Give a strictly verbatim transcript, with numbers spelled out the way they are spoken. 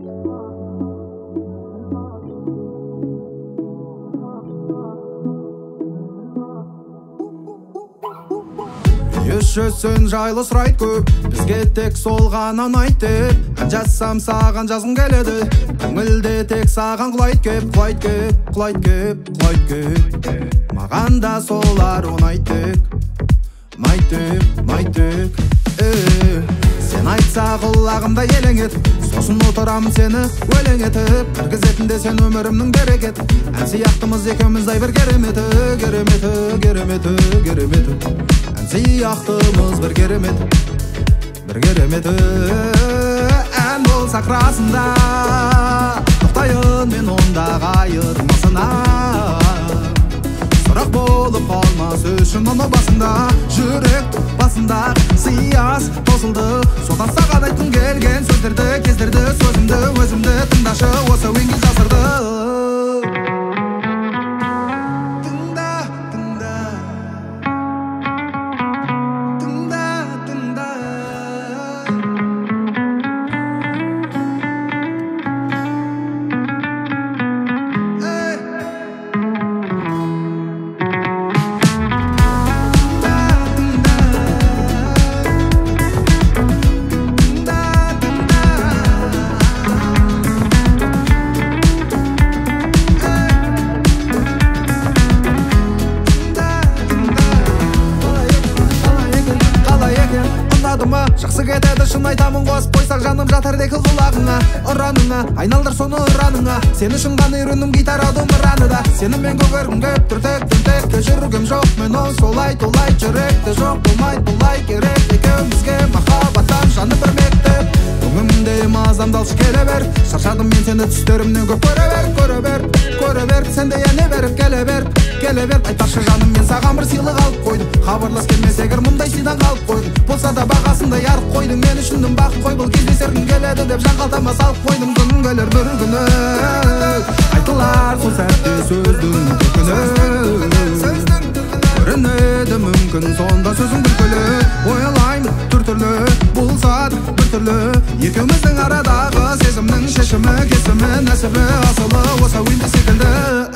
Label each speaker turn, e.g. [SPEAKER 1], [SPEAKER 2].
[SPEAKER 1] Ешөсін жайлы сұрайды көп, бізге тек сол ғана ұнайды деп. Ән жазсам саған жазғым келеді, көңілде тек саған құлайды кеп, құлайды кеп, құлайды кеп, құлайды кеп. Маған да солар ұнайды тек, ұнайды тек, ұнайды тек. Сен айтса құлағымда елең ет, сосын отырам сені өлең етіп. Кіргізетінде сен өмірімнің берекет, ән сияқтымыз екеуміздай бір кереметі, кереметі, кереметі, кереметі. Ән сияқтымыз бір кереметі, бір кереметі. Ән болсақ расында, тоқтайын мен ондағы айырмасына. Сұрақ болып қалмас үшін оны басында, жүрек басында сияз тосылды. Содан саған айтқым келген сөздерді, кездерді, сөзімді, өзімді тыңдашы осы өңге жасырды. Тыңда, тыңда, тыңда, тыңда. Жақсы кетеді шын айтамын, қосып қойсақ жаным жатар декі құлағыңа. Ұраныңа, айналдыр соны ұраныңа. Сен үшін ғана үйрендім гитараудың ұраны да. Сенімен көгергім кеп тұр тек, тек кешіргім жоқ. Мен ол солай толай жүректе жоқ, болмайды бұлай керек. Екеумізге махаббаттан жаны бір мектеп. Көңімде мазамдалшы келе бер, шаршадым мен сені түстерімнен көп. Көре бер, көре бер, көре бер, сен де әне беріп келе бер, келе бер. Айтпақшы жаным, мен саған бір сыйлық алып қойдым. Хабарлас келмес егер мұндай сыйдан қалып қойдым. Болса да бағасында ярып қойдың, мен үшіндім бақ қой. Бұл кездесергім келеді деп жан қалтама салып қойдым. Күн келер бір күні, айтылар сол сәтте сөздің күні. Көрінеді мүмкін сонда сөзің күлкілі. Ойлаймын түр-түрлі, болса да бір түрлі. Екеуміздің арадағы сезімнің шешімі, кесімі, нәсібі, асылы осы өңде секілді.